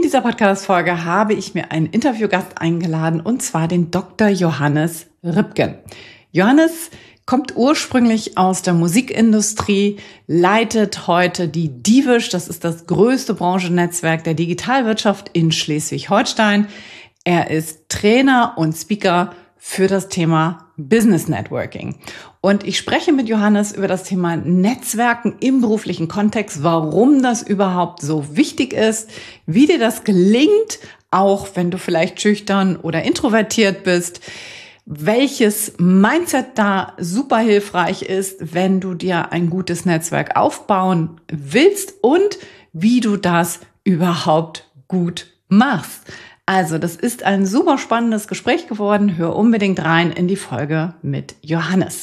dieser Podcast-Folge habe ich mir einen Interviewgast eingeladen, und zwar den Dr. Johannes Ripken. Johannes kommt ursprünglich aus der Musikindustrie, leitet heute die Divish, das ist das größte Branchennetzwerk der Digitalwirtschaft in Schleswig-Holstein. Er ist Trainer und Speaker für das Thema Business Networking. Und ich spreche mit Johannes über das Thema Netzwerken im beruflichen Kontext, warum das überhaupt so wichtig ist, wie dir das gelingt, auch wenn du vielleicht schüchtern oder introvertiert bist, welches Mindset da super hilfreich ist, wenn du dir ein gutes Netzwerk aufbauen willst und wie du das überhaupt gut machst. Also, das ist ein super spannendes Gespräch geworden. Hör unbedingt rein in die Folge mit Johannes.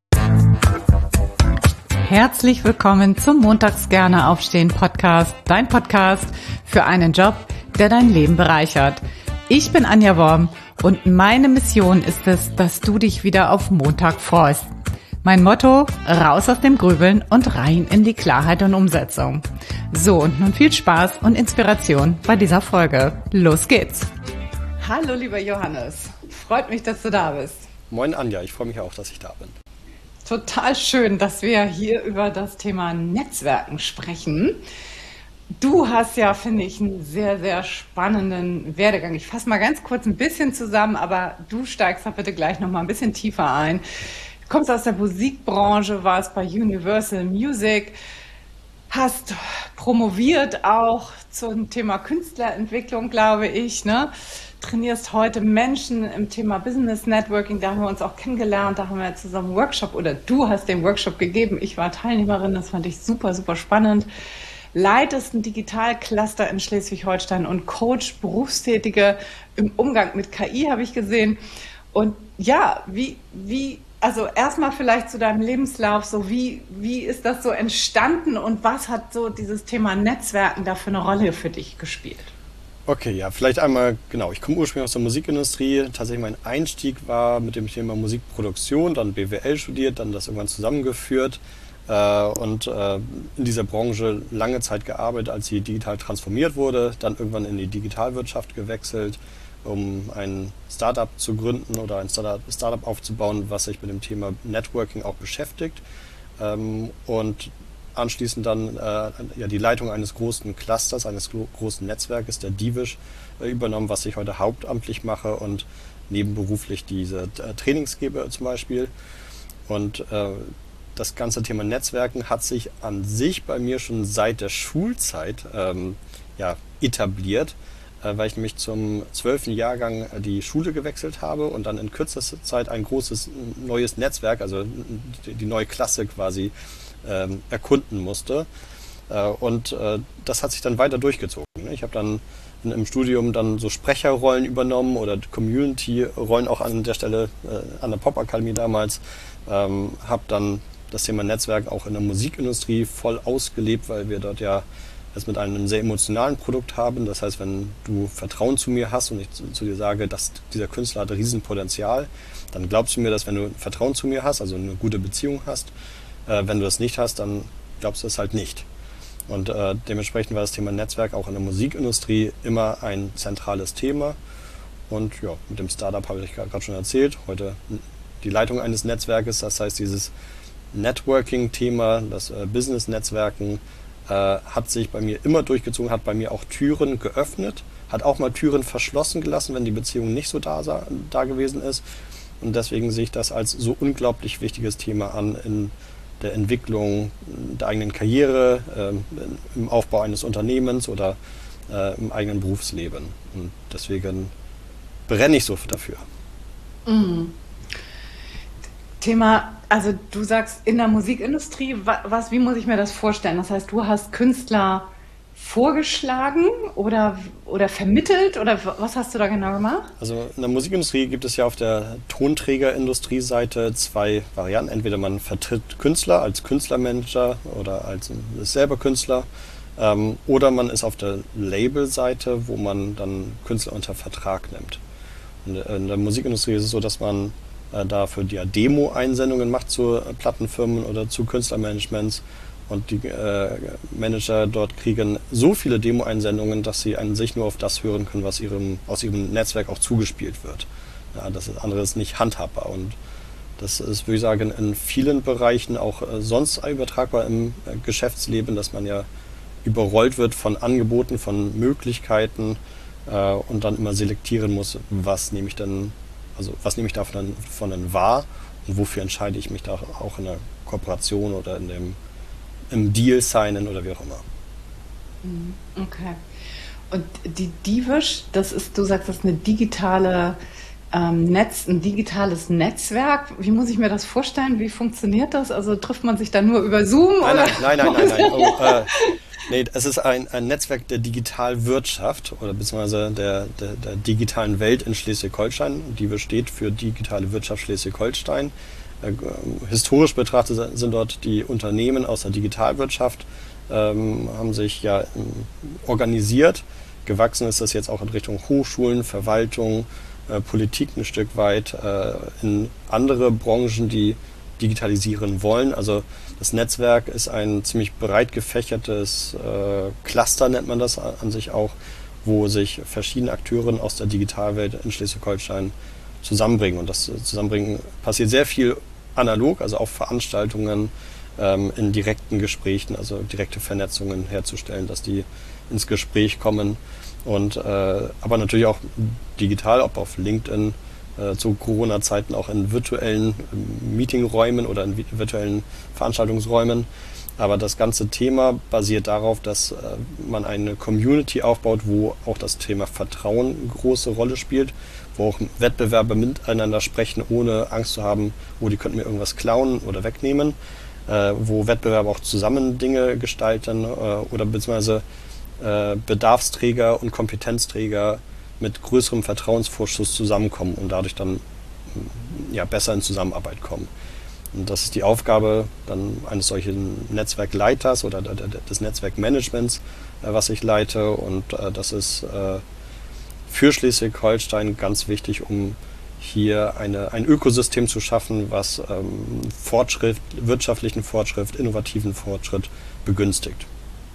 Herzlich willkommen zum Montags gerne aufstehen Podcast, dein Podcast für einen Job, der dein Leben bereichert. Ich bin Anja Worm und meine Mission ist es, dass du dich wieder auf Montag freust. Mein Motto: raus aus dem Grübeln und rein in die Klarheit und Umsetzung. So, und nun viel Spaß und Inspiration bei dieser Folge. Los geht's! Hallo lieber Johannes, freut mich, dass du da bist. Moin Anja, ich freue mich auch, dass ich da bin. Total schön, dass wir hier über das Thema Netzwerken sprechen. Du hast ja, finde ich, einen sehr, sehr spannenden Werdegang. Ich fasse mal ganz kurz ein bisschen zusammen, aber du steigst da bitte gleich noch mal ein bisschen tiefer ein. Du kommst aus der Musikbranche, warst bei Universal Music, hast promoviert auch zum Thema Künstlerentwicklung, glaube ich, ne? Trainierst heute Menschen im Thema Business Networking, da haben wir uns auch kennengelernt, da haben wir zusammen einen Workshop, oder du hast den Workshop gegeben, ich war Teilnehmerin, das fand ich super, super spannend. Leitest ein Digitalcluster in Schleswig-Holstein und Coach Berufstätige im Umgang mit KI, habe ich gesehen. Und ja, also erstmal vielleicht zu deinem Lebenslauf, so wie ist das so entstanden und was hat so dieses Thema Netzwerken da für eine Rolle für dich gespielt? Okay, ja, vielleicht einmal, genau, ich komme ursprünglich aus der Musikindustrie. Tatsächlich mein Einstieg war mit dem Thema Musikproduktion, dann BWL studiert, dann das irgendwann zusammengeführt und in dieser Branche lange Zeit gearbeitet, als sie digital transformiert wurde, dann irgendwann in die Digitalwirtschaft gewechselt, um ein Startup zu gründen oder ein Startup aufzubauen, was sich mit dem Thema Networking auch beschäftigt, und anschließend dann die Leitung eines großen Clusters, eines großen Netzwerkes, der Divish, übernommen, was ich heute hauptamtlich mache und nebenberuflich diese Trainings gebe zum Beispiel. Und das ganze Thema Netzwerken hat sich an sich bei mir schon seit der Schulzeit etabliert, weil ich nämlich zum 12. Jahrgang die Schule gewechselt habe und dann in kürzester Zeit ein großes neues Netzwerk, also die neue Klasse quasi, erkunden musste. Und das hat sich dann weiter durchgezogen. Ich habe dann im Studium dann so Sprecherrollen übernommen oder Community-Rollen auch an der Stelle an der Popakademie damals. Habe dann das Thema Netzwerk auch in der Musikindustrie voll ausgelebt, weil wir dort ja es mit einem sehr emotionalen Produkt haben. Das heißt, wenn du Vertrauen zu mir hast und ich zu dir sage, dass dieser Künstler hat Riesenpotenzial, dann glaubst du mir, dass wenn du Vertrauen zu mir hast, also eine gute Beziehung hast, wenn du das nicht hast, dann glaubst du es halt nicht. Und dementsprechend war das Thema Netzwerk auch in der Musikindustrie immer ein zentrales Thema. Und ja, mit dem Startup habe ich gerade schon erzählt, heute die Leitung eines Netzwerkes, das heißt dieses Networking-Thema, das Business-Netzwerken, hat sich bei mir immer durchgezogen, hat bei mir auch Türen geöffnet, hat auch mal Türen verschlossen gelassen, wenn die Beziehung nicht so da gewesen ist. Und deswegen sehe ich das als so unglaublich wichtiges Thema an in der Entwicklung der eigenen Karriere, im Aufbau eines Unternehmens oder im eigenen Berufsleben. Und deswegen brenne ich so dafür. Mhm. Thema, also du sagst in der Musikindustrie, wie muss ich mir das vorstellen? Das heißt, du hast Künstler vorgeschlagen oder vermittelt oder was hast du da genau gemacht? Also in der Musikindustrie gibt es ja auf der Tonträgerindustrieseite zwei Varianten. Entweder man vertritt Künstler als Künstlermanager oder ist selber Künstler, oder man ist auf der Labelseite, wo man dann Künstler unter Vertrag nimmt. Und in der Musikindustrie ist es so, dass man dafür die Demo-Einsendungen macht zu Plattenfirmen oder zu Künstlermanagements Und die Manager dort kriegen so viele Demo-Einsendungen, dass sie an sich nur auf das hören können, was aus ihrem Netzwerk auch zugespielt wird. Ja, das andere ist nicht handhabbar. Und das ist, würde ich sagen, in vielen Bereichen auch sonst übertragbar im Geschäftsleben, dass man ja überrollt wird von Angeboten, von Möglichkeiten und dann immer selektieren muss, was nehme ich denn, also was nehme ich davon dann wahr und wofür entscheide ich mich da auch in der Kooperation oder im Deal signen oder wie auch immer. Okay. Und die Divish, das ist, du sagst, das ist eine digitale ein digitales Netzwerk. Wie muss ich mir das vorstellen? Wie funktioniert das? Also trifft man sich da nur über Zoom Nein, oder? nein. Nee, es ist ein Netzwerk der Digitalwirtschaft oder beziehungsweise der digitalen Welt in Schleswig-Holstein. Die steht für digitale Wirtschaft Schleswig-Holstein. Historisch betrachtet sind dort die Unternehmen aus der Digitalwirtschaft, haben sich ja organisiert. Gewachsen ist das jetzt auch in Richtung Hochschulen, Verwaltung, Politik ein Stück weit, in andere Branchen, die digitalisieren wollen. Also das Netzwerk ist ein ziemlich breit gefächertes Cluster, nennt man das an sich auch, wo sich verschiedene Akteure aus der Digitalwelt in Schleswig-Holstein zusammenbringen. Und das Zusammenbringen passiert sehr viel analog, also auf Veranstaltungen, in direkten Gesprächen, also direkte Vernetzungen herzustellen, dass die ins Gespräch kommen. Und aber natürlich auch digital, ob auf LinkedIn, zu Corona-Zeiten auch in virtuellen Meetingräumen oder in virtuellen Veranstaltungsräumen. Aber das ganze Thema basiert darauf, dass man eine Community aufbaut, wo auch das Thema Vertrauen eine große Rolle spielt, wo auch Wettbewerber miteinander sprechen, ohne Angst zu haben, oh, die könnten mir irgendwas klauen oder wegnehmen, wo Wettbewerber auch zusammen Dinge gestalten oder beziehungsweise Bedarfsträger und Kompetenzträger mit größerem Vertrauensvorschuss zusammenkommen und dadurch dann ja, besser in Zusammenarbeit kommen. Und das ist die Aufgabe dann eines solchen Netzwerkleiters oder des Netzwerkmanagements, was ich leite. Und das ist für Schleswig-Holstein ganz wichtig, um hier ein Ökosystem zu schaffen, was Fortschritt, wirtschaftlichen Fortschritt, innovativen Fortschritt begünstigt.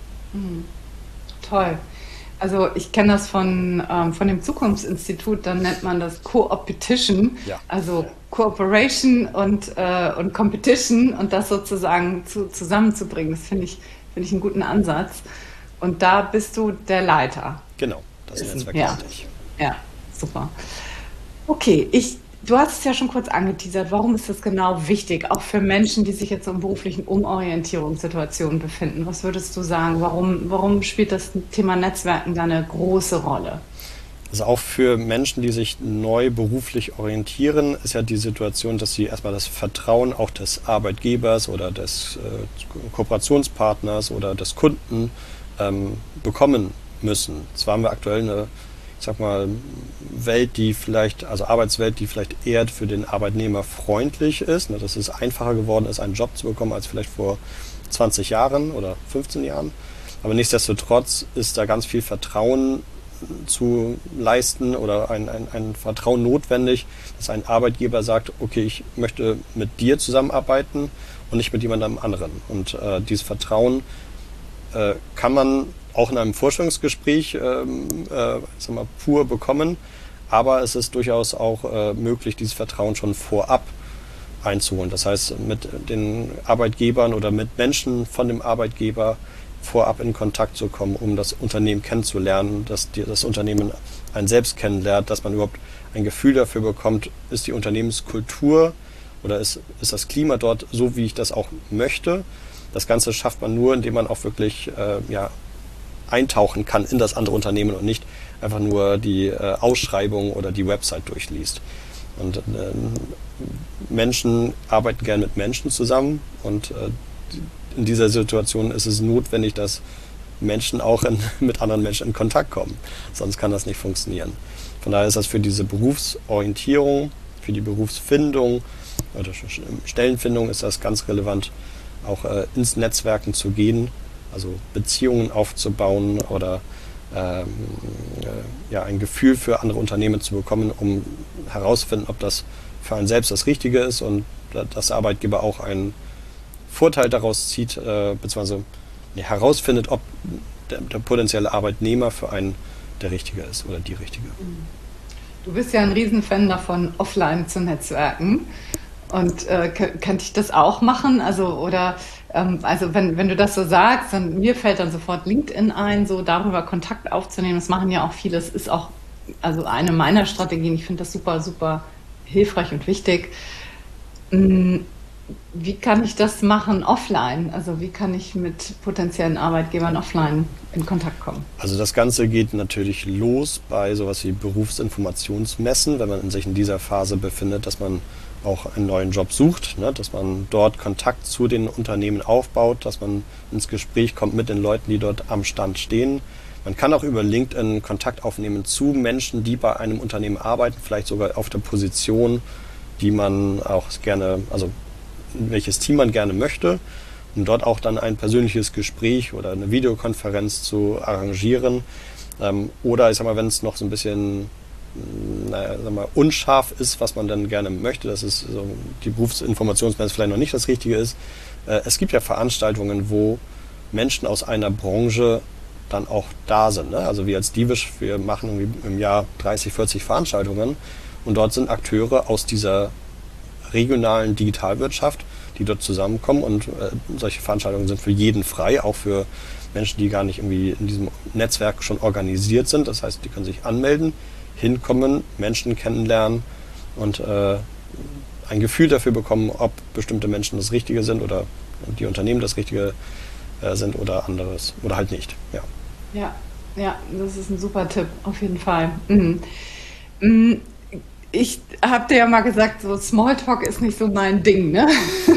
Toll. Also ich kenne das von dem Zukunftsinstitut, dann nennt man das Co-Opetition, Ja. also Cooperation und Competition und das sozusagen zusammenzubringen. Das finde ich einen guten Ansatz. Und da bist du der Leiter. Genau, das Netzwerk Ja, leite ich. ja, super. Okay, du hast es ja schon kurz angeteasert. Warum ist das genau wichtig, auch für Menschen, die sich jetzt in beruflichen Umorientierungssituationen befinden? Was würdest du sagen? Warum spielt das Thema Netzwerken da eine große Rolle? Also auch für Menschen, die sich neu beruflich orientieren, ist ja die Situation, dass sie erstmal das Vertrauen auch des Arbeitgebers oder des Kooperationspartners oder des Kunden bekommen müssen. Zwar haben wir aktuell eine, ich sag mal, Welt, die vielleicht, also Arbeitswelt, die vielleicht eher für den Arbeitnehmer freundlich ist, ne, dass es einfacher geworden ist, einen Job zu bekommen als vielleicht vor 20 Jahren oder 15 Jahren. Aber nichtsdestotrotz ist da ganz viel Vertrauen zu leisten oder ein Vertrauen notwendig, dass ein Arbeitgeber sagt, okay, ich möchte mit dir zusammenarbeiten und nicht mit jemandem anderen. Und dieses Vertrauen kann man auch in einem Vorstellungsgespräch sag mal, pur bekommen, aber es ist durchaus auch möglich, dieses Vertrauen schon vorab einzuholen. Das heißt, mit den Arbeitgebern oder mit Menschen von dem Arbeitgeber vorab in Kontakt zu kommen, um das Unternehmen kennenzulernen, dass das Unternehmen einen selbst kennenlernt, dass man überhaupt ein Gefühl dafür bekommt, ist die Unternehmenskultur oder ist das Klima dort so, wie ich das auch möchte. Das Ganze schafft man nur, indem man auch wirklich ja, eintauchen kann in das andere Unternehmen und nicht einfach nur die Ausschreibung oder die Website durchliest. Und Menschen arbeiten gern mit Menschen zusammen und in dieser Situation ist es notwendig, dass Menschen auch mit anderen Menschen in Kontakt kommen. Sonst kann das nicht funktionieren. Von daher ist das für diese Berufsorientierung, für die Berufsfindung oder Stellenfindung ist das ganz relevant, auch ins Netzwerken zu gehen, also Beziehungen aufzubauen oder ja, ein Gefühl für andere Unternehmen zu bekommen, um herauszufinden, ob das für einen selbst das Richtige ist und dass der Arbeitgeber auch ein Vorteil daraus zieht, beziehungsweise herausfindet, ob der potenzielle Arbeitnehmer für einen der Richtige ist oder die Richtige. Du bist ja ein Riesenfan davon, offline zu netzwerken. Und könnte ich das auch machen? Also wenn du das so sagst, dann mir fällt dann sofort LinkedIn ein, so darüber Kontakt aufzunehmen. Das machen ja auch viele. Das ist auch also eine meiner Strategien. Ich finde das super, super hilfreich und wichtig. Mm, Wie kann ich das machen offline? Also wie kann ich mit potenziellen Arbeitgebern offline in Kontakt kommen? Also das Ganze geht natürlich los bei sowas wie Berufsinformationsmessen, wenn man sich in dieser Phase befindet, dass man auch einen neuen Job sucht, ne, dass man dort Kontakt zu den Unternehmen aufbaut, dass man ins Gespräch kommt mit den Leuten, die dort am Stand stehen. Man kann auch über LinkedIn Kontakt aufnehmen zu Menschen, die bei einem Unternehmen arbeiten, vielleicht sogar auf der Position, die man auch gerne, also welches Team man gerne möchte, um dort auch dann ein persönliches Gespräch oder eine Videokonferenz zu arrangieren. Oder ich sag mal, wenn es noch so ein bisschen sag mal, unscharf ist, was man dann gerne möchte, dass es so die Berufsinformationsmesse vielleicht noch nicht das Richtige ist. Es gibt ja Veranstaltungen, wo Menschen aus einer Branche dann auch da sind. Ne? Also wir als Divish, wir machen irgendwie im Jahr 30, 40 Veranstaltungen und dort sind Akteure aus dieser regionalen Digitalwirtschaft, die dort zusammenkommen und solche Veranstaltungen sind für jeden frei, auch für Menschen, die gar nicht irgendwie in diesem Netzwerk schon organisiert sind. Das heißt, die können sich anmelden, hinkommen, Menschen kennenlernen und ein Gefühl dafür bekommen, ob bestimmte Menschen das Richtige sind oder die Unternehmen das Richtige sind oder anderes oder halt nicht. Ja. Ja, ja, das ist ein super Tipp, auf jeden Fall. Mhm. Mm, Ich habe dir ja mal gesagt, so Smalltalk ist nicht so mein Ding, ne?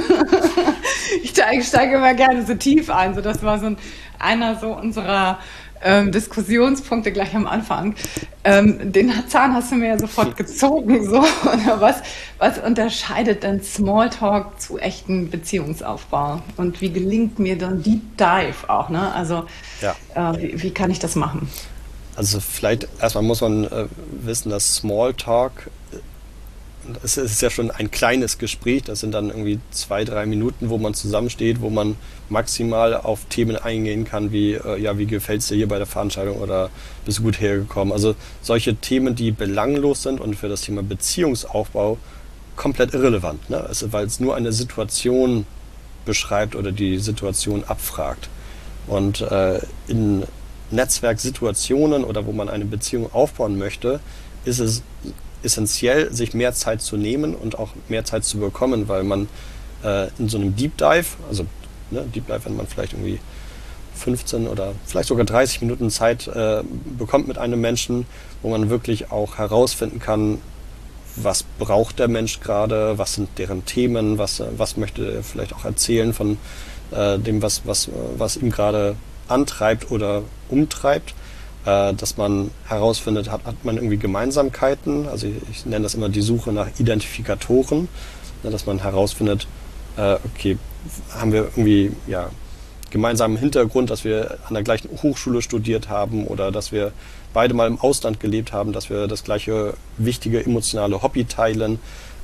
Ich steige immer gerne so tief ein. So, das war einer so unserer Diskussionspunkte gleich am Anfang. Den Zahn hast du mir ja sofort gezogen. So. Oder was unterscheidet denn Smalltalk zu echten Beziehungsaufbau? Und wie gelingt mir dann Deep Dive auch? Ne? Also Ja. wie kann ich das machen? Also vielleicht erstmal muss man wissen, dass Smalltalk, es ist ja schon ein kleines Gespräch, das sind dann irgendwie 2, 3 Minuten, wo man zusammensteht, wo man maximal auf Themen eingehen kann, wie, ja, wie gefällt es dir hier bei der Veranstaltung oder bist du gut hergekommen? Also solche Themen, die belanglos sind und für das Thema Beziehungsaufbau komplett irrelevant, ne? Also, weil es nur eine Situation beschreibt oder die Situation abfragt. Und in Netzwerksituationen oder wo man eine Beziehung aufbauen möchte, ist es essentiell, sich mehr Zeit zu nehmen und auch mehr Zeit zu bekommen, weil man in so einem Deep Dive, also Deep Dive, wenn man vielleicht irgendwie 15 oder vielleicht sogar 30 Minuten Zeit bekommt mit einem Menschen, wo man wirklich auch herausfinden kann, was braucht der Mensch gerade, was sind deren Themen, was möchte er vielleicht auch erzählen von dem, was ihm gerade antreibt oder umtreibt, dass man herausfindet, hat man irgendwie Gemeinsamkeiten, also ich nenne das immer die Suche nach Identifikatoren, ne, dass man herausfindet, okay, haben wir irgendwie ja, gemeinsamen Hintergrund, dass wir an der gleichen Hochschule studiert haben oder dass wir beide mal im Ausland gelebt haben, dass wir das gleiche wichtige emotionale Hobby teilen.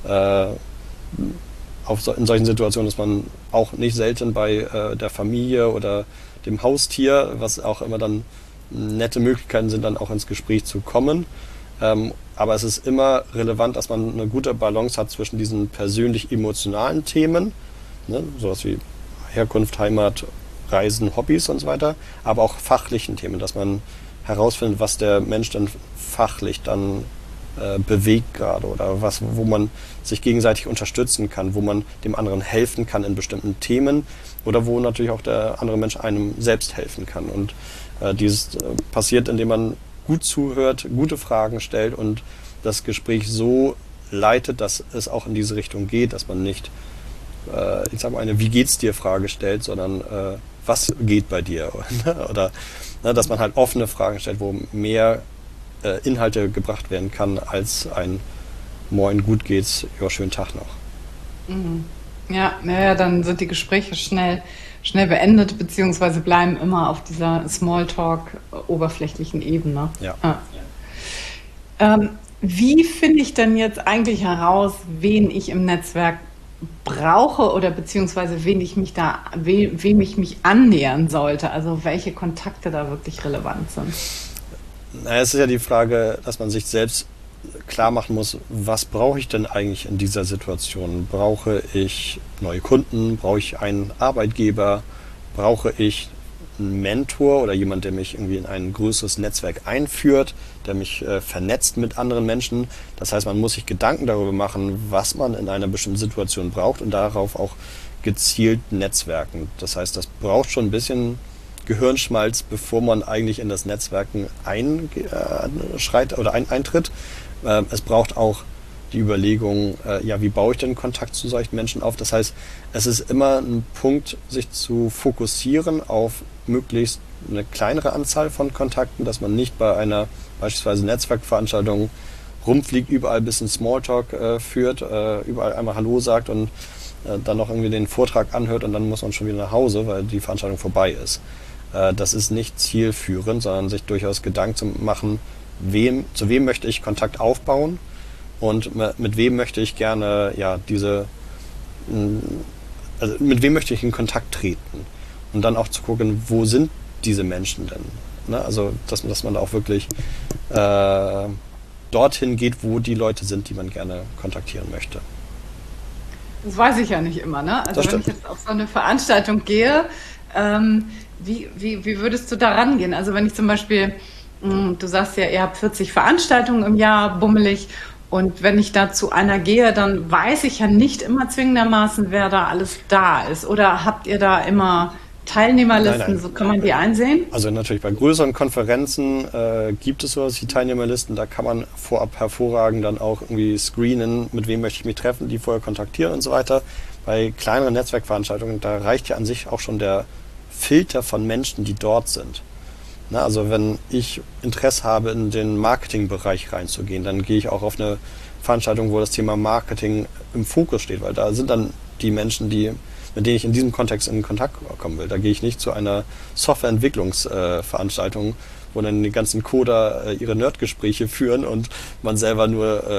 In solchen Situationen ist man auch nicht selten bei der Familie oder dem Haustier, was auch immer dann nette Möglichkeiten sind, dann auch ins Gespräch zu kommen. Aber es ist immer relevant, dass man eine gute Balance hat zwischen diesen persönlich-emotionalen Themen, ne, sowas wie Herkunft, Heimat, Reisen, Hobbys und so weiter, aber auch fachlichen Themen, dass man herausfindet, was der Mensch dann fachlich dann bewegt gerade oder wo man sich gegenseitig unterstützen kann, wo man dem anderen helfen kann in bestimmten Themen oder wo natürlich auch der andere Mensch einem selbst helfen kann. Und dieses passiert, indem man gut zuhört, gute Fragen stellt und das Gespräch so leitet, dass es auch in diese Richtung geht, dass man nicht, ich sag mal, eine Wie geht's dir Frage stellt, sondern was geht bei dir? Oder dass man halt offene Fragen stellt, wo mehr Inhalte gebracht werden kann als ein Moin, gut geht's, ja, schönen Tag noch. Mhm. Ja, naja, dann sind die Gespräche schnell beendet, beziehungsweise bleiben immer auf dieser Smalltalk-oberflächlichen Ebene. Ja. Ja. Wie finde ich denn jetzt eigentlich heraus, wen ich im Netzwerk brauche oder beziehungsweise wem ich mich annähern sollte, also welche Kontakte da wirklich relevant sind. Naja, es ist ja die Frage, dass man sich selbst klar machen muss, was brauche ich denn eigentlich in dieser Situation? Brauche ich neue Kunden? Brauche ich einen Arbeitgeber? Brauche ich einen Mentor oder jemand, der mich irgendwie in ein größeres Netzwerk einführt, der mich vernetzt mit anderen Menschen? Das heißt, man muss sich Gedanken darüber machen, was man in einer bestimmten Situation braucht und darauf auch gezielt netzwerken. Das heißt, das braucht schon ein bisschen Gehirnschmalz, bevor man eigentlich in das Netzwerken einschreit oder eintritt. Es braucht auch die Überlegung, ja, wie baue ich denn Kontakt zu solchen Menschen auf? Das heißt, es ist immer ein Punkt, sich zu fokussieren auf möglichst eine kleinere Anzahl von Kontakten, dass man nicht bei einer beispielsweise Netzwerkveranstaltung rumfliegt, überall ein bisschen Smalltalk führt, überall einmal Hallo sagt und dann noch irgendwie den Vortrag anhört und dann muss man schon wieder nach Hause, weil die Veranstaltung vorbei ist. Das ist nicht zielführend, sondern sich durchaus Gedanken zu machen, zu wem möchte ich Kontakt aufbauen und mit wem möchte ich gerne also mit wem möchte ich in Kontakt treten und dann auch zu gucken, wo sind diese Menschen denn? Ne? Also dass man da auch wirklich dorthin geht, wo die Leute sind, die man gerne kontaktieren möchte. Das weiß ich ja nicht immer, ne? Das Also wenn stimmt. ich jetzt auf so eine Veranstaltung gehe, ähm, wie würdest du da rangehen? Also wenn ich zum Beispiel, du sagst ja, ihr habt 40 Veranstaltungen im Jahr, bummelig, und wenn ich da zu einer gehe, dann weiß ich ja nicht immer zwingendermaßen, wer da alles da ist. Oder habt ihr da immer Nein, Teilnehmerlisten, nein. so kann man die einsehen? Also natürlich bei größeren Konferenzen gibt es sowas wie Teilnehmerlisten, da kann man vorab hervorragend dann auch irgendwie screenen, mit wem möchte ich mich treffen, die vorher kontaktieren und so weiter. Bei kleineren Netzwerkveranstaltungen, da reicht ja an sich auch schon der Filter von Menschen, die dort sind. Na, also wenn ich Interesse habe, in den Marketingbereich reinzugehen, dann gehe ich auch auf eine Veranstaltung, wo das Thema Marketing im Fokus steht, weil da sind dann die Menschen, mit denen ich in diesem Kontext in Kontakt kommen will. Da gehe ich nicht zu einer Softwareentwicklungsveranstaltung, wo dann die ganzen Coder ihre Nerdgespräche führen und man selber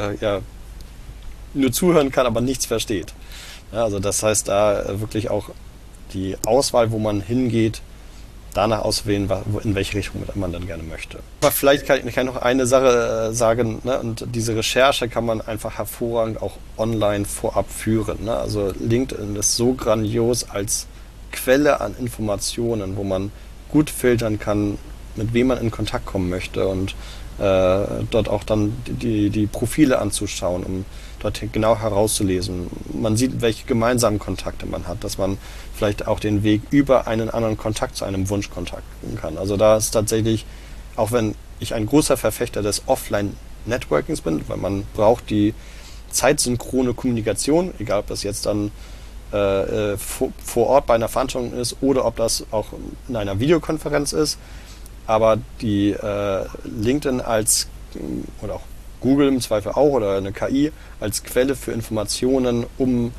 nur zuhören kann, aber nichts versteht. Ja, also das heißt, da wirklich auch die Auswahl, wo man hingeht, danach auswählen, in welche Richtung man dann gerne möchte. Aber vielleicht kann ich noch eine Sache sagen, ne? Und diese Recherche kann man einfach hervorragend auch online vorab führen. Ne? Also LinkedIn ist so grandios als Quelle an Informationen, wo man gut filtern kann, mit wem man in Kontakt kommen möchte und dort auch dann die Profile anzuschauen, um dort genau herauszulesen. Man sieht, welche gemeinsamen Kontakte man hat, dass man vielleicht auch den Weg über einen anderen Kontakt zu einem Wunschkontakt gehen kann. Also da ist tatsächlich, auch wenn ich ein großer Verfechter des Offline-Networkings bin, weil man braucht die zeitsynchrone Kommunikation, egal ob das jetzt dann vor Ort bei einer Veranstaltung ist oder ob das auch in einer Videokonferenz ist, aber die LinkedIn oder auch Google im Zweifel auch oder eine KI als Quelle für Informationen, um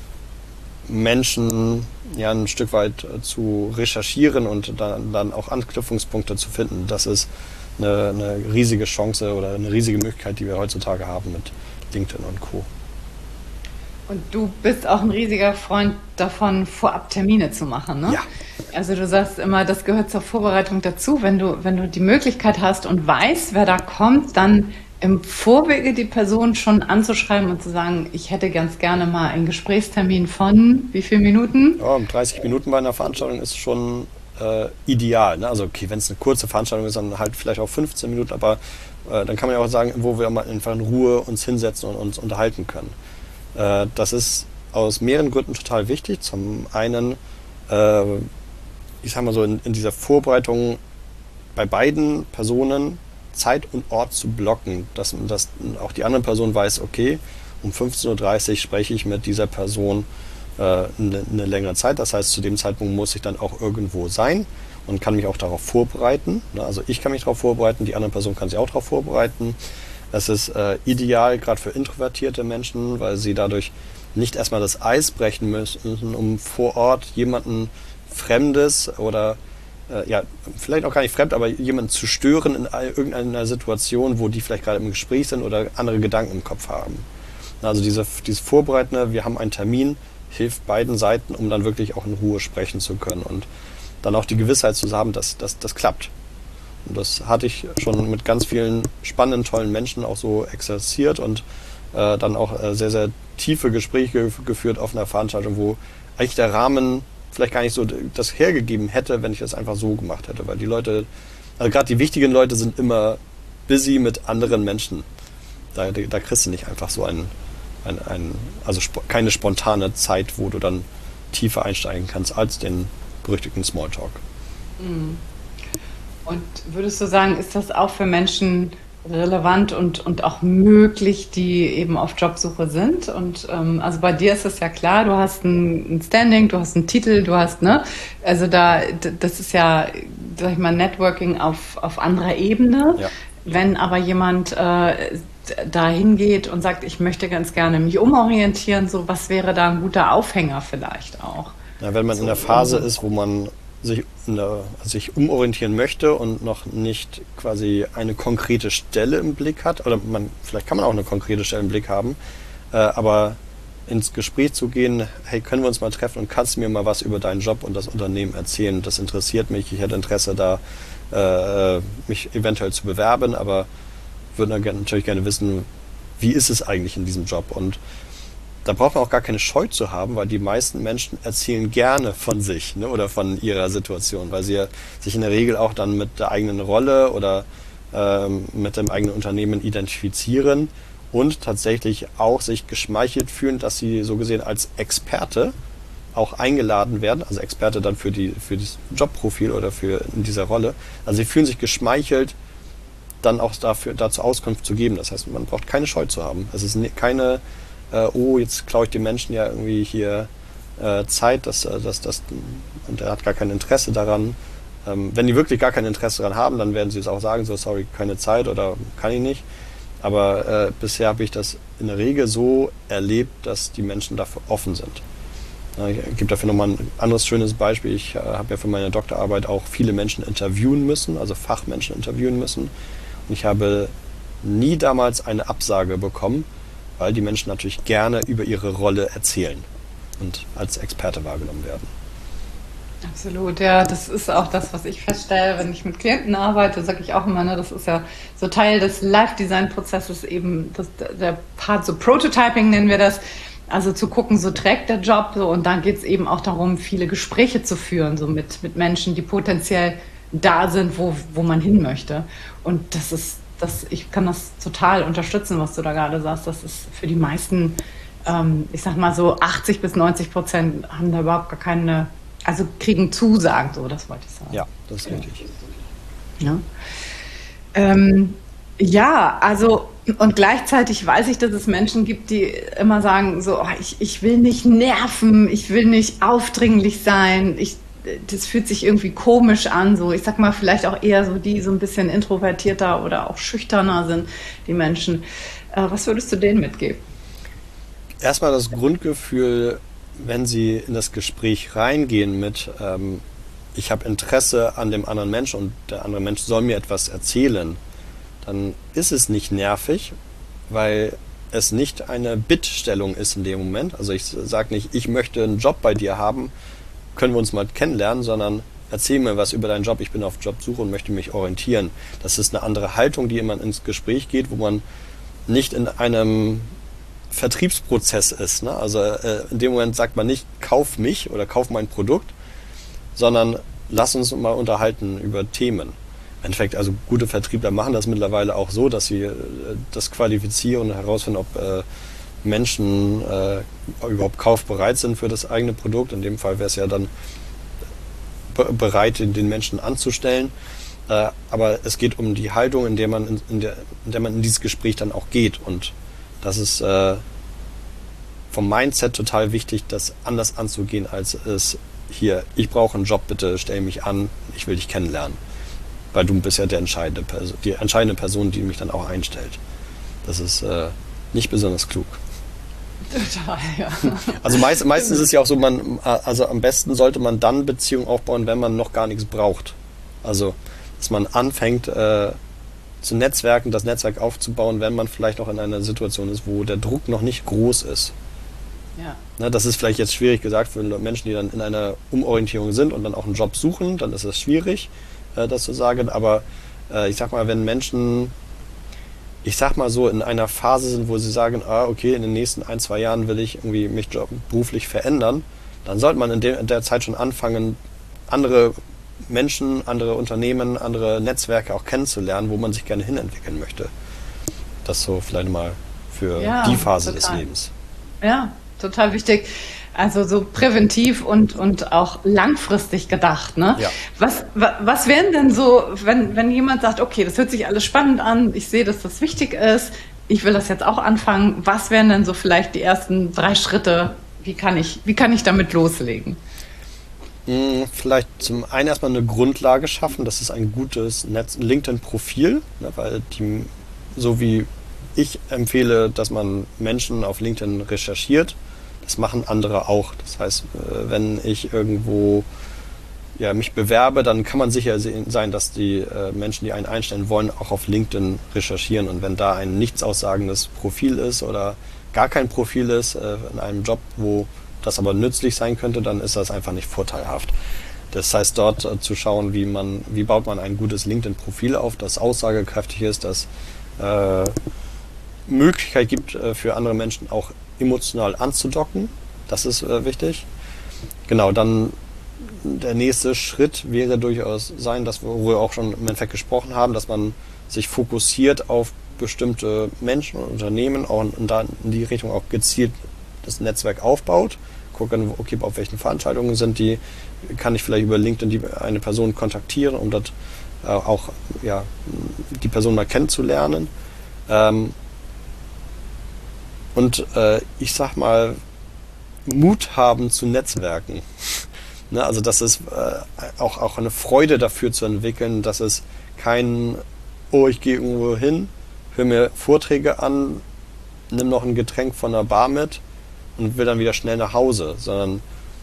Menschen ja ein Stück weit zu recherchieren und dann auch Anknüpfungspunkte zu finden. Das ist eine riesige Chance oder eine riesige Möglichkeit, die wir heutzutage haben mit LinkedIn und Co. Und du bist auch ein riesiger Freund davon, vorab Termine zu machen, ne? Ja, Also du sagst immer, das gehört zur Vorbereitung dazu. Wenn du die Möglichkeit hast und weißt, wer da kommt, dann im Vorwege die Person schon anzuschreiben und zu sagen, ich hätte ganz gerne mal einen Gesprächstermin von wie viel Minuten? ja, 30 Minuten bei einer Veranstaltung ist schon ideal. Ne? Also okay, wenn es eine kurze Veranstaltung ist, dann halt vielleicht auch 15 Minuten, aber dann kann man ja auch sagen, wo wir mal einfach in Ruhe uns hinsetzen und uns unterhalten können. Das ist aus mehreren Gründen total wichtig. Zum einen, ich sag mal so, in dieser Vorbereitung bei beiden Personen Zeit und Ort zu blocken, dass auch die andere Person weiß, okay, um 15:30 Uhr spreche ich mit dieser Person eine längere Zeit. Das heißt, zu dem Zeitpunkt muss ich dann auch irgendwo sein und kann mich auch darauf vorbereiten. Ne? Also ich kann mich darauf vorbereiten, die andere Person kann sich auch darauf vorbereiten. Es ist ideal, gerade für introvertierte Menschen, weil sie dadurch nicht erstmal das Eis brechen müssen, um vor Ort jemanden Fremdes oder ja, vielleicht auch gar nicht fremd, aber jemanden zu stören in irgendeiner Situation, wo die vielleicht gerade im Gespräch sind oder andere Gedanken im Kopf haben. Also dieses Vorbereitende, wir haben einen Termin, hilft beiden Seiten, um dann wirklich auch in Ruhe sprechen zu können und dann auch die Gewissheit zu haben, dass das klappt. Und das hatte ich schon mit ganz vielen spannenden, tollen Menschen auch so exerziert und dann auch sehr, sehr tiefe Gespräche geführt auf einer Veranstaltung, wo eigentlich der Rahmen vielleicht gar nicht so das hergegeben hätte, wenn ich das einfach so gemacht hätte. Weil die Leute, also gerade die wichtigen Leute sind immer busy mit anderen Menschen. Da kriegst du nicht einfach so keine spontane Zeit, wo du dann tiefer einsteigen kannst als den berüchtigten Smalltalk. Und würdest du sagen, ist das auch für Menschen relevant und auch möglich, die eben auf Jobsuche sind? Und also bei dir ist es ja klar, du hast ein Standing, du hast einen Titel, du hast, ne? Also das ist ja, sag ich mal, Networking auf anderer Ebene. Ja. Wenn aber jemand da hingeht und sagt, ich möchte ganz gerne mich umorientieren, so was wäre da ein guter Aufhänger vielleicht auch? Ja, wenn man in der Phase ist, wo man sich umorientieren möchte und noch nicht quasi eine konkrete Stelle im Blick hat, oder vielleicht kann man auch eine konkrete Stelle im Blick haben, aber ins Gespräch zu gehen, hey, können wir uns mal treffen und kannst du mir mal was über deinen Job und das Unternehmen erzählen? Das interessiert mich, ich hätte Interesse da, mich eventuell zu bewerben, aber würde natürlich gerne wissen, wie ist es eigentlich in diesem Job? Und da braucht man auch gar keine Scheu zu haben, weil die meisten Menschen erzählen gerne von sich, ne, oder von ihrer Situation, weil sie ja sich in der Regel auch dann mit der eigenen Rolle oder mit dem eigenen Unternehmen identifizieren und tatsächlich auch sich geschmeichelt fühlen, dass sie so gesehen als Experte auch eingeladen werden, also Experte dann für das Jobprofil oder für in dieser Rolle. Also sie fühlen sich geschmeichelt, dann auch dazu Auskunft zu geben. Das heißt, man braucht keine Scheu zu haben. Es ist keine jetzt klaue ich den Menschen ja irgendwie hier Zeit, und er hat gar kein Interesse daran. Wenn die wirklich gar kein Interesse daran haben, dann werden sie es auch sagen, so sorry, keine Zeit oder kann ich nicht. Aber bisher habe ich das in der Regel so erlebt, dass die Menschen dafür offen sind. Ich gebe dafür nochmal ein anderes schönes Beispiel. Ich habe ja für meine Doktorarbeit auch viele Menschen interviewen müssen, also Fachmenschen interviewen müssen. Und ich habe nie damals eine Absage bekommen, weil die Menschen natürlich gerne über ihre Rolle erzählen und als Experte wahrgenommen werden. Absolut, ja, das ist auch das, was ich feststelle, wenn ich mit Klienten arbeite, sage ich auch immer, ne, das ist ja so Teil des Live-Design-Prozesses eben, der Part, so Prototyping nennen wir das, also zu gucken, so trägt der Job, so, und dann geht es eben auch darum, viele Gespräche zu führen, so mit Menschen, die potenziell da sind, wo man hin möchte. Und ich kann das total unterstützen, was du da gerade sagst. Das ist für die meisten, ich sag mal so 80-90% haben da überhaupt gar keine, also kriegen Zusagen, so, das wollte ich sagen. Ja, das ist richtig. Ja. Ja, also und gleichzeitig weiß ich, dass es Menschen gibt, die immer sagen, so, oh, ich will nicht nerven, ich will nicht aufdringlich sein, das fühlt sich irgendwie komisch an, so, ich sag mal, vielleicht auch eher so die so ein bisschen introvertierter oder auch schüchterner sind, die Menschen. Was würdest du denen mitgeben? Erstmal das Grundgefühl, wenn sie in das Gespräch reingehen mit ich habe Interesse an dem anderen Menschen und der andere Mensch soll mir etwas erzählen, dann ist es nicht nervig, weil es nicht eine Bittstellung ist in dem Moment. Also ich sage nicht, ich möchte einen Job bei dir haben, können wir uns mal kennenlernen, sondern erzähl mir was über deinen Job, ich bin auf Jobsuche und möchte mich orientieren. Das ist eine andere Haltung, die immer ins Gespräch geht, wo man nicht in einem Vertriebsprozess ist. Ne? Also in dem Moment sagt man nicht, kauf mich oder kauf mein Produkt, sondern lass uns mal unterhalten über Themen. Im Endeffekt, also gute Vertriebler machen das mittlerweile auch so, dass sie das qualifizieren und herausfinden, ob Menschen überhaupt kaufbereit sind für das eigene Produkt. In dem Fall wäre es ja dann bereit, den Menschen anzustellen. Aber es geht um die Haltung, in der man in dieses Gespräch dann auch geht. Und das ist vom Mindset total wichtig, das anders anzugehen, als es hier, ich brauche einen Job, bitte stell mich an, ich will dich kennenlernen. Weil du bist ja die entscheidende Person, die mich dann auch einstellt. Das ist nicht besonders klug. Total, ja. Also meistens ist es ja auch so, also am besten sollte man dann Beziehungen aufbauen, wenn man noch gar nichts braucht. Also, dass man anfängt, zu Netzwerken, das Netzwerk aufzubauen, wenn man vielleicht auch in einer Situation ist, wo der Druck noch nicht groß ist. Ja. Ne, das ist vielleicht jetzt schwierig gesagt für Menschen, die dann in einer Umorientierung sind und dann auch einen Job suchen, dann ist es schwierig, das zu sagen. Aber ich sag mal, wenn Menschen, ich sag mal so, in einer Phase sind, wo sie sagen, okay, in den nächsten 1, 2 Jahren will ich irgendwie mich beruflich verändern, dann sollte man in der Zeit schon anfangen, andere Menschen, andere Unternehmen, andere Netzwerke auch kennenzulernen, wo man sich gerne hinentwickeln möchte. Das so vielleicht mal für die Ja, Phase des total. Lebens. Ja, total wichtig. Also so präventiv und auch langfristig gedacht, ne? Ja. Was wären denn so, wenn jemand sagt, okay, das hört sich alles spannend an, ich sehe, dass das wichtig ist, ich will das jetzt auch anfangen, was wären denn so vielleicht die ersten 3 Schritte? Wie kann ich damit loslegen? Vielleicht zum einen erstmal eine Grundlage schaffen, das ist ein gutes Netz, ein LinkedIn-Profil, ne, weil so wie ich empfehle, dass man Menschen auf LinkedIn recherchiert, das machen andere auch. Das heißt, wenn ich irgendwo mich bewerbe, dann kann man sicher sein, dass die Menschen, die einen einstellen wollen, auch auf LinkedIn recherchieren. Und wenn da ein nichts aussagendes Profil ist oder gar kein Profil ist in einem Job, wo das aber nützlich sein könnte, dann ist das einfach nicht vorteilhaft. Das heißt, dort zu schauen, wie baut man ein gutes LinkedIn-Profil auf, das aussagekräftig ist, das Möglichkeit gibt, für andere Menschen auch emotional anzudocken. Das ist wichtig. Genau, dann der nächste Schritt wäre durchaus sein, dass worüber wir auch schon im Endeffekt gesprochen haben, dass man sich fokussiert auf bestimmte Menschen und Unternehmen auch und da in die Richtung auch gezielt das Netzwerk aufbaut. Gucken, okay, auf welchen Veranstaltungen sind die, kann ich vielleicht über LinkedIn eine Person kontaktieren, um dort auch die Person mal kennenzulernen. Und ich sag mal, Mut haben zu Netzwerken. Ne, also das ist auch eine Freude dafür zu entwickeln, dass es kein, ich gehe irgendwo hin, höre mir Vorträge an, nimm noch ein Getränk von der Bar mit und will dann wieder schnell nach Hause, sondern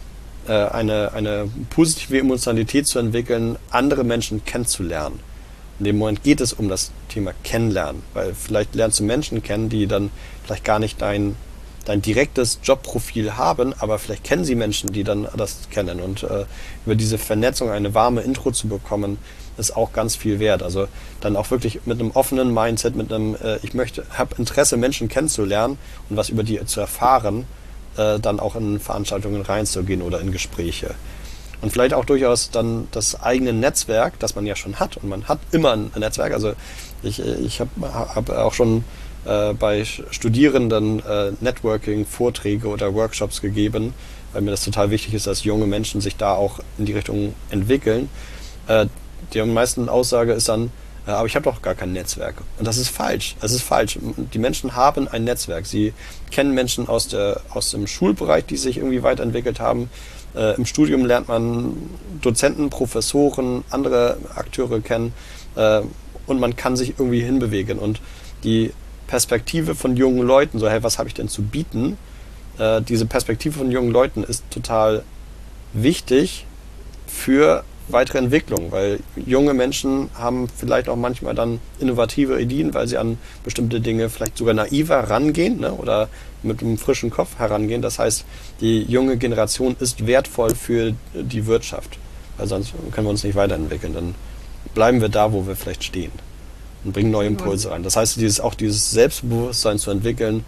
eine positive Emotionalität zu entwickeln, andere Menschen kennenzulernen. In dem Moment geht es um das Thema Kennenlernen, weil vielleicht lernst du Menschen kennen, die dann vielleicht gar nicht dein direktes Jobprofil haben, aber vielleicht kennen sie Menschen, die dann das kennen. Und über diese Vernetzung eine warme Intro zu bekommen, ist auch ganz viel wert. Also dann auch wirklich mit einem offenen Mindset, mit einem habe Interesse, Menschen kennenzulernen und was über die zu erfahren, dann auch in Veranstaltungen reinzugehen oder in Gespräche. Und vielleicht auch durchaus dann das eigene Netzwerk, das man ja schon hat. Und man hat immer ein Netzwerk. Also ich hab auch schon bei Studierenden Networking-Vorträge oder Workshops gegeben, weil mir das total wichtig ist, dass junge Menschen sich da auch in die Richtung entwickeln. Die meisten Aussage ist dann, aber ich habe doch gar kein Netzwerk. Und das ist falsch. Es ist falsch. Die Menschen haben ein Netzwerk. Sie kennen Menschen aus dem Schulbereich, die sich irgendwie weiterentwickelt haben. Im Studium lernt man Dozenten, Professoren, andere Akteure kennen und man kann sich irgendwie hinbewegen. Und die Perspektive von jungen Leuten, so hey, was habe ich denn zu bieten? Diese Perspektive von jungen Leuten ist total wichtig für weitere Entwicklung, weil junge Menschen haben vielleicht auch manchmal dann innovative Ideen, weil sie an bestimmte Dinge vielleicht sogar naiver rangehen, ne, oder mit einem frischen Kopf herangehen. Das heißt, die junge Generation ist wertvoll für die Wirtschaft, weil sonst können wir uns nicht weiterentwickeln. Dann bleiben wir da, wo wir vielleicht stehen und bringen neue Impulse rein. Das heißt, dieses Selbstbewusstsein zu entwickeln,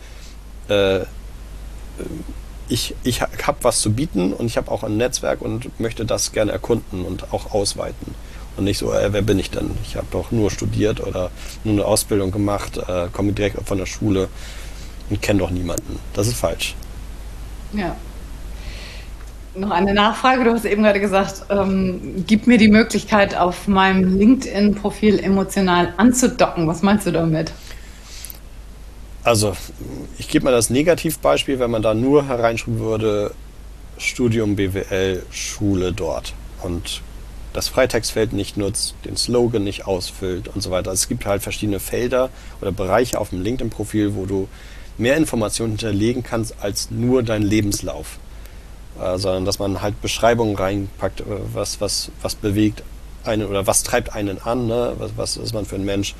ich habe was zu bieten und ich habe auch ein Netzwerk und möchte das gerne erkunden und auch ausweiten. Und nicht so, wer bin ich denn? Ich habe doch nur studiert oder nur eine Ausbildung gemacht, komme direkt von der Schule und kenne doch niemanden. Das ist falsch. Ja. Noch eine Nachfrage. Du hast eben gerade gesagt, gib mir die Möglichkeit, auf meinem LinkedIn-Profil emotional anzudocken. Was meinst du damit? Also, ich gebe mal das Negativbeispiel, wenn man da nur hereinschreiben würde, Studium BWL, Schule dort und das Freitextfeld nicht nutzt, den Slogan nicht ausfüllt und so weiter. Also es gibt halt verschiedene Felder oder Bereiche auf dem LinkedIn-Profil, wo du mehr Informationen hinterlegen kannst als nur dein Lebenslauf. Sondern dass man halt Beschreibungen reinpackt, was bewegt einen oder was treibt einen an, ne? Was ist man für ein Mensch,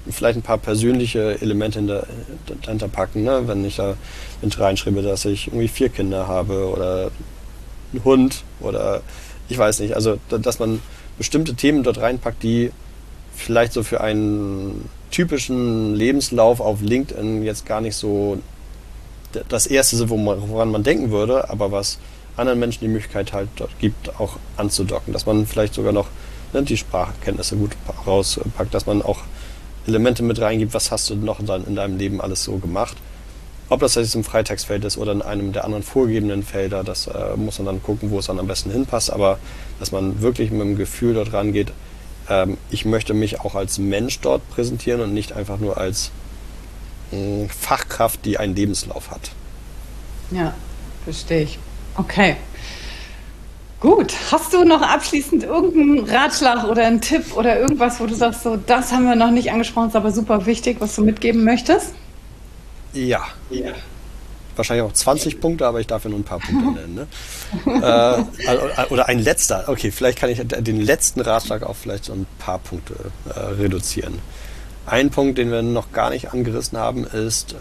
vielleicht ein paar persönliche Elemente dahinter packen, ne? Wenn ich da reinschreibe, dass ich irgendwie 4 Kinder habe oder einen Hund oder ich weiß nicht, also dass man bestimmte Themen dort reinpackt, die vielleicht so für einen typischen Lebenslauf auf LinkedIn jetzt gar nicht so das Erste sind, woran man denken würde, aber was anderen Menschen die Möglichkeit halt dort gibt, auch anzudocken. Dass man vielleicht sogar noch, ne, die Sprachkenntnisse gut rauspackt, dass man auch Elemente mit reingibt, was hast du noch in deinem Leben alles so gemacht. Ob das jetzt im Freitextfeld ist oder in einem der anderen vorgegebenen Felder, das muss man dann gucken, wo es dann am besten hinpasst, aber dass man wirklich mit dem Gefühl dort rangeht, ich möchte mich auch als Mensch dort präsentieren und nicht einfach nur als Fachkraft, die einen Lebenslauf hat. Ja, verstehe ich. Okay. Gut, hast du noch abschließend irgendeinen Ratschlag oder einen Tipp oder irgendwas, wo du sagst, so, das haben wir noch nicht angesprochen, ist aber super wichtig, was du mitgeben möchtest? Ja, wahrscheinlich auch 20 Punkte, aber ich darf ja nur ein paar Punkte nennen. Ne? Oder ein letzter. Okay, vielleicht kann ich den letzten Ratschlag auf vielleicht so ein paar Punkte reduzieren. Ein Punkt, den wir noch gar nicht angerissen haben, ist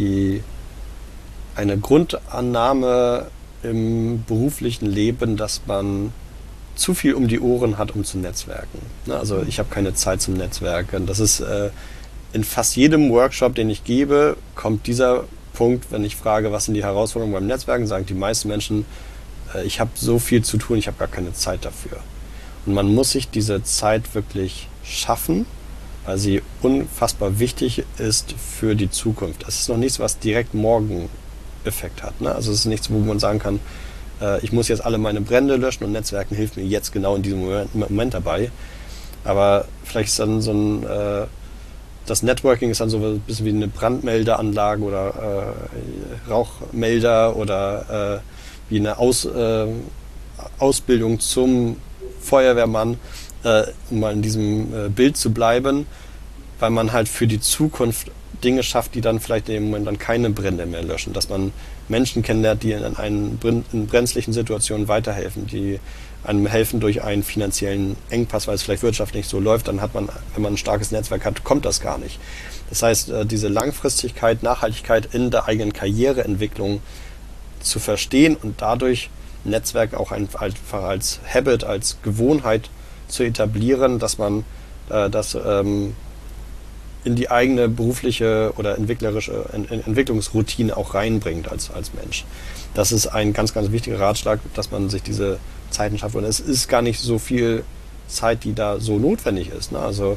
eine Grundannahme im beruflichen Leben, dass man zu viel um die Ohren hat, um zu netzwerken. Ne? Also ich habe keine Zeit zum Netzwerken. Das ist in fast jedem Workshop, den ich gebe, kommt dieser Punkt, wenn ich frage, was sind die Herausforderungen beim Netzwerken, sagen die meisten Menschen, ich habe so viel zu tun, ich habe gar keine Zeit dafür. Und man muss sich diese Zeit wirklich schaffen, weil sie unfassbar wichtig ist für die Zukunft. Es ist noch nichts, was direkt morgen Effekt hat. Ne? Also es ist nichts, wo man sagen kann, ich muss jetzt alle meine Brände löschen und Netzwerken hilft mir jetzt genau in diesem Moment dabei. Aber vielleicht ist dann so ein das Networking ist dann so ein bisschen wie eine Brandmeldeanlage oder Rauchmelder oder wie eine Ausbildung zum Feuerwehrmann, um mal in diesem Bild zu bleiben, weil man halt für die Zukunft Dinge schafft, die dann vielleicht im Moment dann keine Brände mehr löschen. Dass man Menschen kennenlernt, die in brenzlichen Situationen weiterhelfen, die einem helfen durch einen finanziellen Engpass, weil es vielleicht wirtschaftlich nicht so läuft, dann hat man, wenn man ein starkes Netzwerk hat, kommt das gar nicht. Das heißt, diese Langfristigkeit, Nachhaltigkeit in der eigenen Karriereentwicklung zu verstehen und dadurch Netzwerk auch einfach als Habit, als Gewohnheit zu etablieren, dass man das in die eigene berufliche oder entwicklerische Entwicklungsroutine auch reinbringt als Mensch. Das ist ein ganz, ganz wichtiger Ratschlag, dass man sich diese Zeiten schafft. Und es ist gar nicht so viel Zeit, die da so notwendig ist. Ne? Also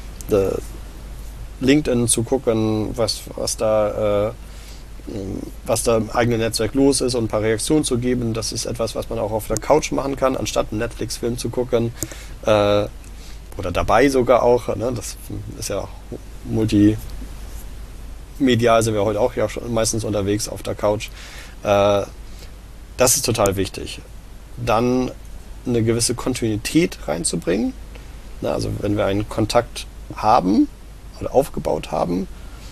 LinkedIn zu gucken, was da im eigenen Netzwerk los ist und ein paar Reaktionen zu geben, das ist etwas, was man auch auf der Couch machen kann, anstatt einen Netflix-Film zu gucken. Oder dabei sogar auch. Ne? Das ist ja multimedial, sind wir heute auch ja schon meistens unterwegs auf der Couch. Das ist total wichtig. Dann eine gewisse Kontinuität reinzubringen. Na, also wenn wir einen Kontakt haben oder aufgebaut haben,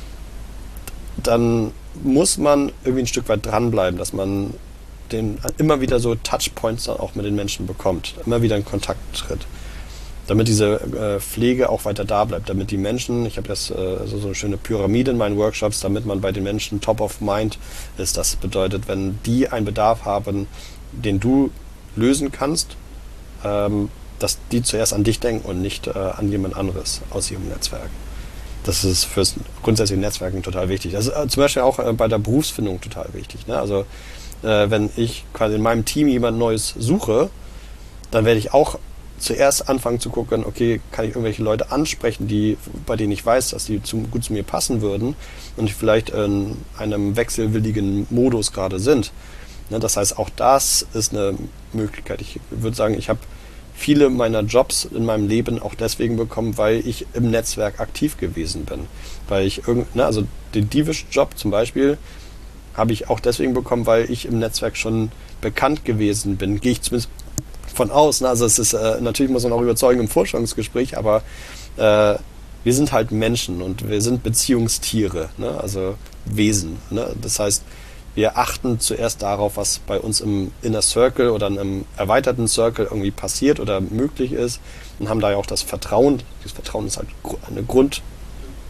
dann muss man irgendwie ein Stück weit dranbleiben, dass man immer wieder so Touchpoints dann auch mit den Menschen bekommt, immer wieder in Kontakt tritt. Damit diese Pflege auch weiter da bleibt, damit die Menschen, ich habe das so eine schöne Pyramide in meinen Workshops, damit man bei den Menschen top of mind ist. Das bedeutet, wenn die einen Bedarf haben, den du lösen kannst, dass die zuerst an dich denken und nicht an jemand anderes aus ihrem Netzwerk. Das ist fürs grundsätzliche Netzwerken total wichtig. Das ist zum Beispiel auch bei der Berufsfindung total wichtig. Ne? Also wenn ich quasi in meinem Team jemand Neues suche, dann werde ich auch zuerst anfangen zu gucken, okay, kann ich irgendwelche Leute ansprechen, bei denen ich weiß, dass die gut zu mir passen würden und die vielleicht in einem wechselwilligen Modus gerade sind. Ne, das heißt, auch das ist eine Möglichkeit. Ich würde sagen, ich habe viele meiner Jobs in meinem Leben auch deswegen bekommen, weil ich im Netzwerk aktiv gewesen bin. Weil ich also den Divish-Job zum Beispiel habe ich auch deswegen bekommen, weil ich im Netzwerk schon bekannt gewesen bin. Gehe ich zumindest von aus. Ne? Also es ist natürlich muss man auch überzeugen im Vorstellungsgespräch, aber wir sind halt Menschen und wir sind Beziehungstiere, ne? Also Wesen. Ne? Das heißt, wir achten zuerst darauf, was bei uns im Inner Circle oder im erweiterten Circle irgendwie passiert oder möglich ist und haben da ja auch das Vertrauen. Das Vertrauen ist halt eine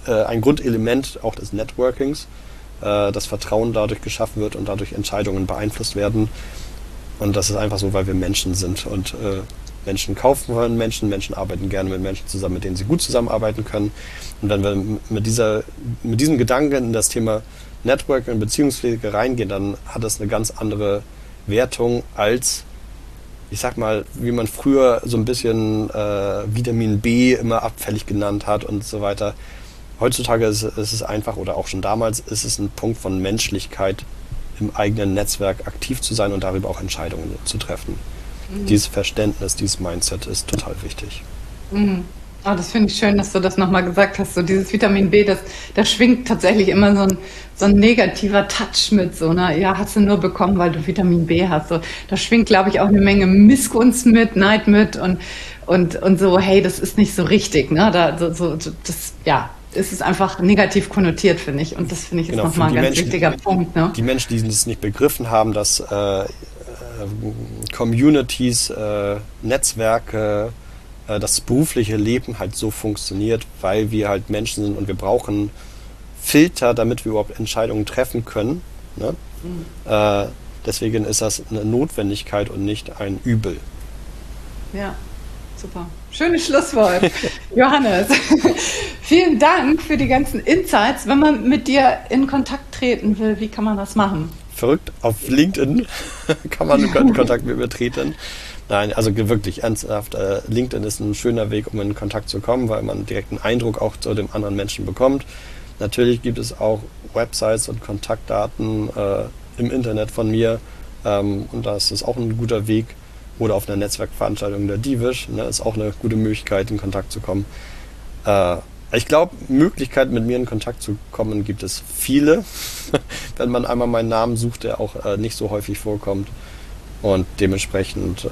ein Grundelement auch des Networkings, dass Vertrauen dadurch geschaffen wird und dadurch Entscheidungen beeinflusst werden. Und das ist einfach so, weil wir Menschen sind und Menschen kaufen wollen Menschen arbeiten gerne mit Menschen zusammen, mit denen sie gut zusammenarbeiten können. Und wenn wir mit diesem Gedanken in das Thema Networking und Beziehungspflege reingehen, dann hat das eine ganz andere Wertung als, ich sag mal, wie man früher so ein bisschen Vitamin B immer abfällig genannt hat und so weiter. Heutzutage ist es einfach, oder auch schon damals, ist es ein Punkt von Menschlichkeit, im eigenen Netzwerk aktiv zu sein und darüber auch Entscheidungen zu treffen. Dieses Verständnis, dieses Mindset ist total wichtig. Oh, das finde ich schön, dass du das nochmal gesagt hast. So dieses Vitamin B, das schwingt tatsächlich immer so ein negativer Touch mit. So, ne? Ja, hast du nur bekommen, weil du Vitamin B hast. So, da schwingt, glaube ich, auch eine Menge Missgunst mit, Neid mit und so, hey, das ist nicht so richtig. Ne? Es ist einfach negativ konnotiert, finde ich. Und das finde ich ist nochmal ein ganz wichtiger Punkt. Ne? Die Menschen, die es nicht begriffen haben, dass Communities, Netzwerke, das berufliche Leben halt so funktioniert, weil wir halt Menschen sind und wir brauchen Filter, damit wir überhaupt Entscheidungen treffen können. Ne? Deswegen ist das eine Notwendigkeit und nicht ein Übel. Ja, super. Schönes Schlusswort. Johannes, vielen Dank für die ganzen Insights. Wenn man mit dir in Kontakt treten will, wie kann man das machen? Verrückt, auf LinkedIn kann man in Kontakt mit mir treten. Nein, also wirklich ernsthaft, LinkedIn ist ein schöner Weg, um in Kontakt zu kommen, weil man direkt einen Eindruck auch zu dem anderen Menschen bekommt. Natürlich gibt es auch Websites und Kontaktdaten im Internet von mir und das ist auch ein guter Weg. Oder auf einer Netzwerkveranstaltung der Divish, ne, ist auch eine gute Möglichkeit, in Kontakt zu kommen. Ich glaube, Möglichkeiten, mit mir in Kontakt zu kommen, gibt es viele. Wenn man einmal meinen Namen sucht, der auch nicht so häufig vorkommt. Und dementsprechend,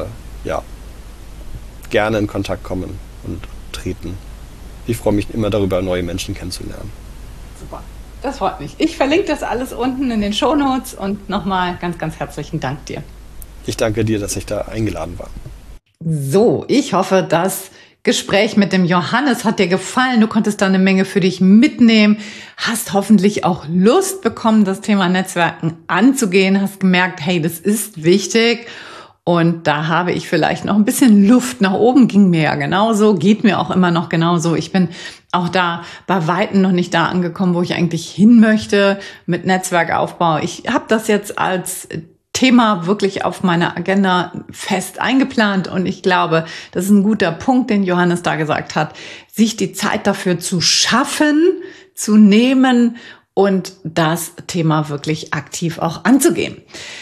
gerne in Kontakt kommen und treten. Ich freue mich immer darüber, neue Menschen kennenzulernen. Super, das freut mich. Ich verlinke das alles unten in den Shownotes und nochmal ganz, ganz herzlichen Dank dir. Ich danke dir, dass ich da eingeladen war. So, ich hoffe, das Gespräch mit dem Johannes hat dir gefallen. Du konntest da eine Menge für dich mitnehmen, hast hoffentlich auch Lust bekommen, das Thema Netzwerken anzugehen, hast gemerkt, hey, das ist wichtig. Und da habe ich vielleicht noch ein bisschen Luft nach oben, ging mir ja genauso, geht mir auch immer noch genauso. Ich bin auch da bei Weitem noch nicht da angekommen, wo ich eigentlich hin möchte mit Netzwerkaufbau. Ich habe das jetzt als Thema wirklich auf meiner Agenda fest eingeplant und ich glaube, das ist ein guter Punkt, den Johannes da gesagt hat, sich die Zeit dafür zu schaffen, zu nehmen und das Thema wirklich aktiv auch anzugehen.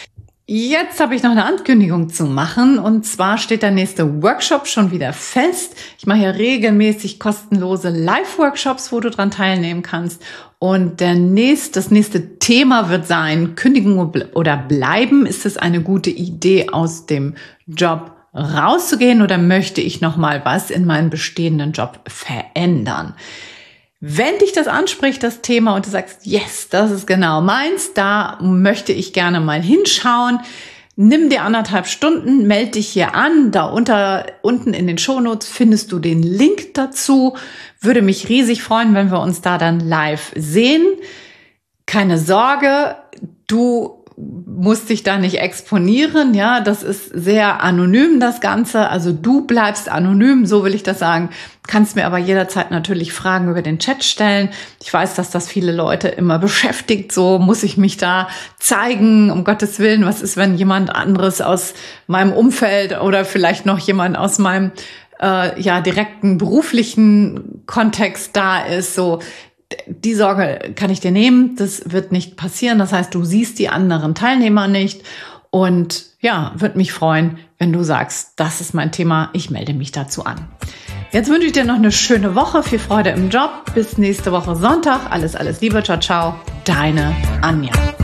Jetzt habe ich noch eine Ankündigung zu machen und zwar steht der nächste Workshop schon wieder fest. Ich mache ja regelmäßig kostenlose Live-Workshops, wo du dran teilnehmen kannst. Und das nächste Thema wird sein, Kündigen oder bleiben. Ist es eine gute Idee, aus dem Job rauszugehen oder möchte ich noch mal was in meinem bestehenden Job verändern? Wenn dich das anspricht, das Thema, und du sagst, yes, das ist genau meins, da möchte ich gerne mal hinschauen, nimm dir 1,5 Stunden, melde dich hier an, da unten in den Shownotes findest du den Link dazu. Würde mich riesig freuen, wenn wir uns da dann live sehen. Keine Sorge, du musst dich da nicht exponieren, ja, das ist sehr anonym, das Ganze, also du bleibst anonym, so will ich das sagen, kannst mir aber jederzeit natürlich Fragen über den Chat stellen. Ich weiß, dass das viele Leute immer beschäftigt, so muss ich mich da zeigen, um Gottes Willen, was ist, wenn jemand anderes aus meinem Umfeld oder vielleicht noch jemand aus meinem direkten beruflichen Kontext da ist, so. Die Sorge kann ich dir nehmen, das wird nicht passieren. Das heißt, du siehst die anderen Teilnehmer nicht. Und ja, würde mich freuen, wenn du sagst, das ist mein Thema, ich melde mich dazu an. Jetzt wünsche ich dir noch eine schöne Woche, viel Freude im Job. Bis nächste Woche Sonntag. Alles Liebe, ciao, ciao. Deine Anja.